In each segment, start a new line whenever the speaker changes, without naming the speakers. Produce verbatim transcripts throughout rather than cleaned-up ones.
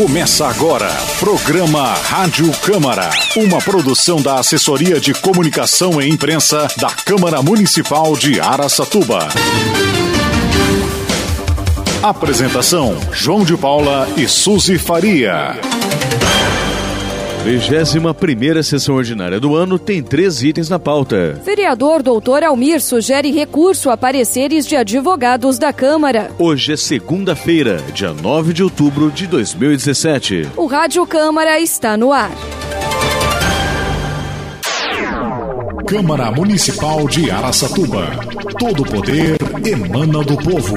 Começa agora, programa Rádio Câmara, uma produção da Assessoria de Comunicação e Imprensa da Câmara Municipal de Araçatuba. Apresentação, João de Paula e Suzy Faria.
Vigésima primeira sessão ordinária do ano tem três itens na pauta.
Vereador doutor Almir sugere recurso a pareceres de advogados da Câmara.
Hoje é segunda-feira, dia nove de outubro de dois mil e dezessete.
O Rádio Câmara está no ar.
Câmara Municipal de Araçatuba. Todo poder emana do povo.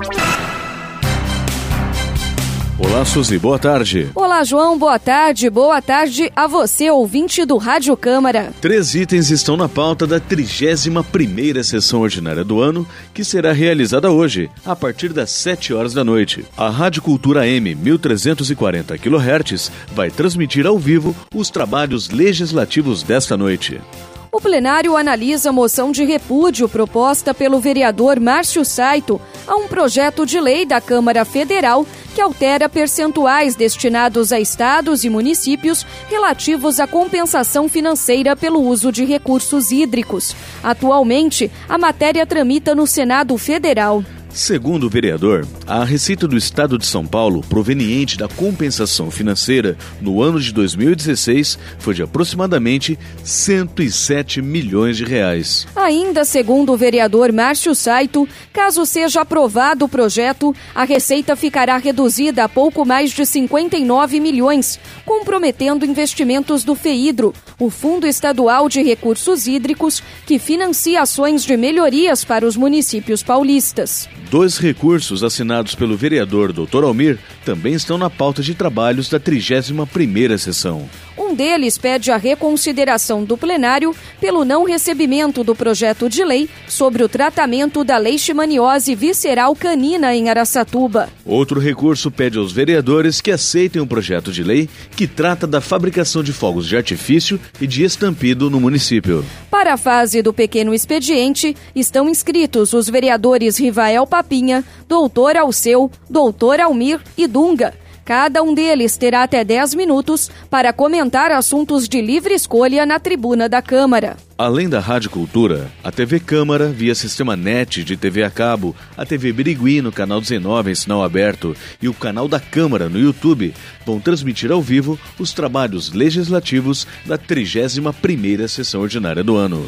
Olá, Suzy, boa tarde.
Olá, João, boa tarde. Boa tarde a você, ouvinte do Rádio Câmara.
Três itens estão na pauta da trigésima primeira sessão ordinária do ano, que será realizada hoje, a partir das sete horas da noite. A Rádio Cultura M mil trezentos e quarenta quilohertz vai transmitir ao vivo os trabalhos legislativos desta noite.
O plenário analisa a moção de repúdio proposta pelo vereador Márcio Saito a um projeto de lei da Câmara Federal que altera percentuais destinados a estados e municípios relativos à compensação financeira pelo uso de recursos hídricos. Atualmente, a matéria tramita no Senado Federal.
Segundo o vereador, a receita do Estado de São Paulo, proveniente da compensação financeira no ano de dois mil e dezesseis, foi de aproximadamente cento e sete milhões de reais.
Ainda segundo o vereador Márcio Saito, caso seja aprovado o projeto, a receita ficará reduzida a pouco mais de cinquenta e nove milhões, comprometendo investimentos do FEHIDRO, o Fundo Estadual de Recursos Hídricos, que financia ações de melhorias para os municípios paulistas.
Dois recursos assinados pelo vereador doutor Almir também estão na pauta de trabalhos da trigésima primeira sessão.
Um deles pede a reconsideração do plenário pelo não recebimento do projeto de lei sobre o tratamento da leishmaniose visceral canina em Araçatuba.
Outro recurso pede aos vereadores que aceitem um projeto de lei que trata da fabricação de fogos de artifício e de estampido no município.
Para a fase do pequeno expediente, estão inscritos os vereadores Rivael Papinha, doutor Alceu, doutor Almir e Dunga. Cada um deles terá até dez minutos para comentar assuntos de livre escolha na tribuna da Câmara.
Além da Rádio Cultura, a T V Câmara, via Sistema Net de T V a cabo, a T V Birigui no canal dezenove em sinal aberto e o canal da Câmara no YouTube vão transmitir ao vivo os trabalhos legislativos da trigésima primeira sessão ordinária do ano.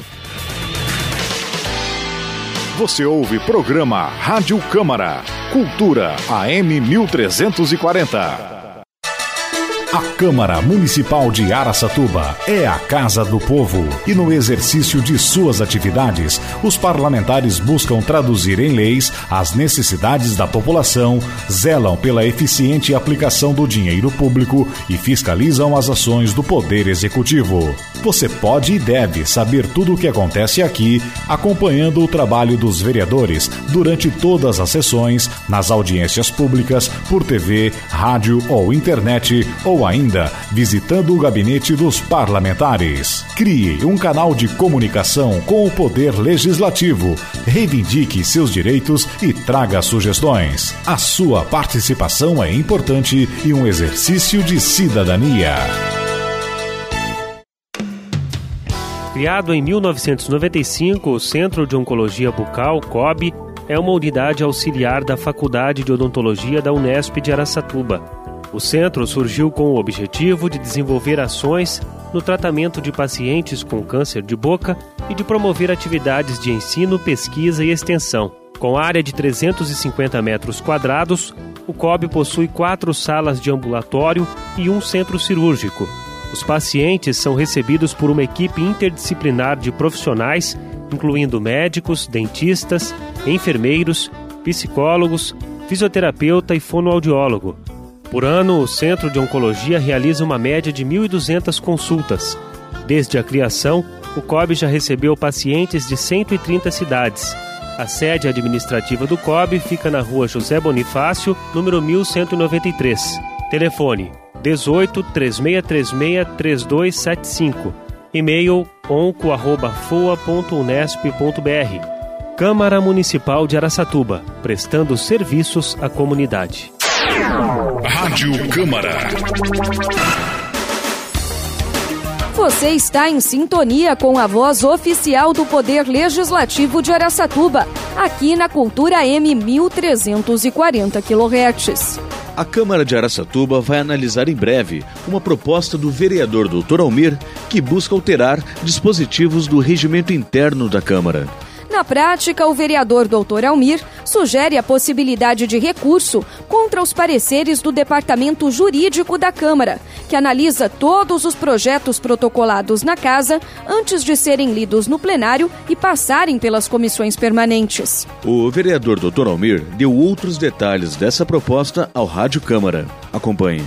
Você ouve programa Rádio Câmara, Cultura A M mil trezentos e quarenta. A Câmara Municipal de Araçatuba é a Casa do Povo e no exercício de suas atividades, os parlamentares buscam traduzir em leis as necessidades da população, zelam pela eficiente aplicação do dinheiro público e fiscalizam as ações do Poder Executivo. Você pode e deve saber tudo o que acontece aqui, acompanhando o trabalho dos vereadores durante todas as sessões, nas audiências públicas, por T V, rádio ou internet, ou ainda visitando o gabinete dos parlamentares. Crie um canal de comunicação com o Poder Legislativo, reivindique seus direitos e traga sugestões. A sua participação é importante e um exercício de cidadania.
Criado em mil novecentos e noventa e cinco, o Centro de Oncologia Bucal, C O B, é uma unidade auxiliar da Faculdade de Odontologia da Unesp de Araçatuba. O centro surgiu com o objetivo de desenvolver ações no tratamento de pacientes com câncer de boca e de promover atividades de ensino, pesquisa e extensão. Com área de trezentos e cinquenta metros quadrados, o C O B possui quatro salas de ambulatório e um centro cirúrgico. Os pacientes são recebidos por uma equipe interdisciplinar de profissionais, incluindo médicos, dentistas, enfermeiros, psicólogos, fisioterapeuta e fonoaudiólogo. Por ano, o Centro de Oncologia realiza uma média de mil e duzentas consultas. Desde a criação, o C O B já recebeu pacientes de cento e trinta cidades. A sede administrativa do C O B fica na rua José Bonifácio, número mil cento e noventa e três. Telefone dezoito, três seis três seis, três dois sete cinco. E-mail onco arroba foa ponto unesp ponto br. Câmara Municipal de Araçatuba, prestando serviços à comunidade.
Rádio Câmara.
Você está em sintonia com a voz oficial do Poder Legislativo de Araçatuba, aqui na Cultura M mil trezentos e quarenta quilohertz.
A Câmara de Araçatuba vai analisar em breve uma proposta do vereador doutor Almir que busca alterar dispositivos do regimento interno da Câmara.
Na prática, o vereador doutor Almir sugere a possibilidade de recurso contra os pareceres do Departamento Jurídico da Câmara, que analisa todos os projetos protocolados na Casa antes de serem lidos no plenário e passarem pelas comissões permanentes.
O vereador doutor Almir deu outros detalhes dessa proposta ao Rádio Câmara. Acompanhe.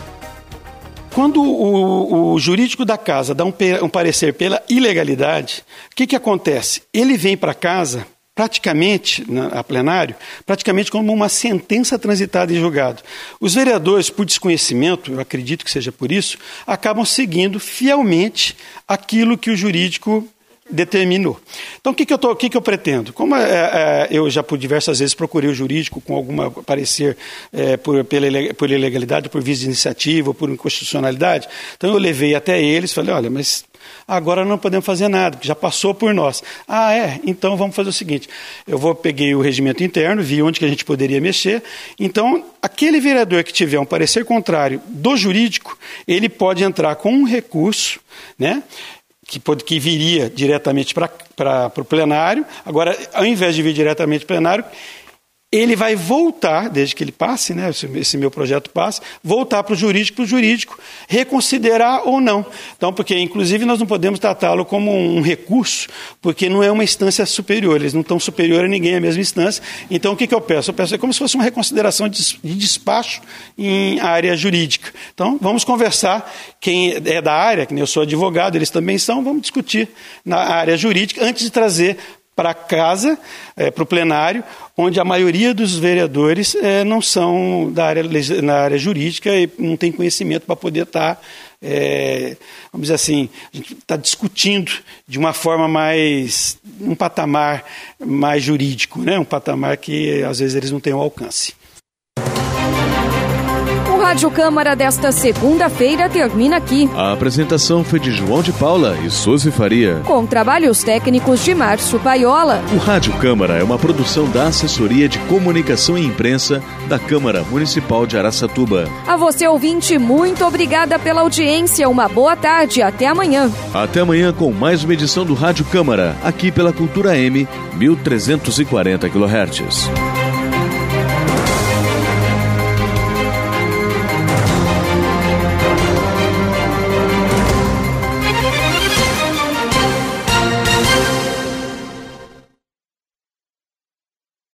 Quando o, o jurídico da casa dá um, um parecer pela ilegalidade, o que, que acontece? Ele vem para casa, praticamente, na, a plenário, praticamente como uma sentença transitada em julgado. Os vereadores, por desconhecimento, eu acredito que seja por isso, acabam seguindo fielmente aquilo que o jurídico determinou. Então, o que, que, eu, tô, o que, que eu pretendo? Como é, é, eu já por diversas vezes procurei o jurídico com alguma parecer é, por, pela, por ilegalidade, por vício de iniciativa, ou por inconstitucionalidade, então eu levei até eles e falei, olha, mas agora não podemos fazer nada, porque já passou por nós. Ah, é? Então vamos fazer o seguinte, eu vou peguei o regimento interno, vi onde que a gente poderia mexer, então aquele vereador que tiver um parecer contrário do jurídico, ele pode entrar com um recurso, né, que, pode, que viria diretamente para o plenário. Agora, ao invés de vir diretamente para o plenário, ele vai voltar, desde que ele passe, né, esse, esse meu projeto passe, voltar para o jurídico, para o jurídico reconsiderar ou não. Então, porque, inclusive, nós não podemos tratá-lo como um recurso, porque não é uma instância superior, eles não estão superior a ninguém, é a mesma instância. Então, o que, que eu peço? Eu peço é como se fosse uma reconsideração de, de despacho em área jurídica. Então, vamos conversar, quem é da área, que eu sou advogado, eles também são, vamos discutir na área jurídica, antes de trazer para casa, é, para o plenário, onde a maioria dos vereadores é, não são da área, na área jurídica e não tem conhecimento para poder estar, é, vamos dizer assim, a gente está discutindo de uma forma mais, um patamar mais jurídico, né? Um patamar que às vezes eles não têm o alcance.
O Rádio Câmara desta segunda-feira termina aqui.
A apresentação foi de João de Paula e Suzy Faria,
com trabalhos técnicos de Márcio Paiola.
O Rádio Câmara é uma produção da Assessoria de Comunicação e Imprensa da Câmara Municipal de Araçatuba.
A você, ouvinte, muito obrigada pela audiência. Uma boa tarde. Até amanhã.
Até amanhã com mais uma edição do Rádio Câmara, aqui pela Cultura M mil trezentos e quarenta quilohertz.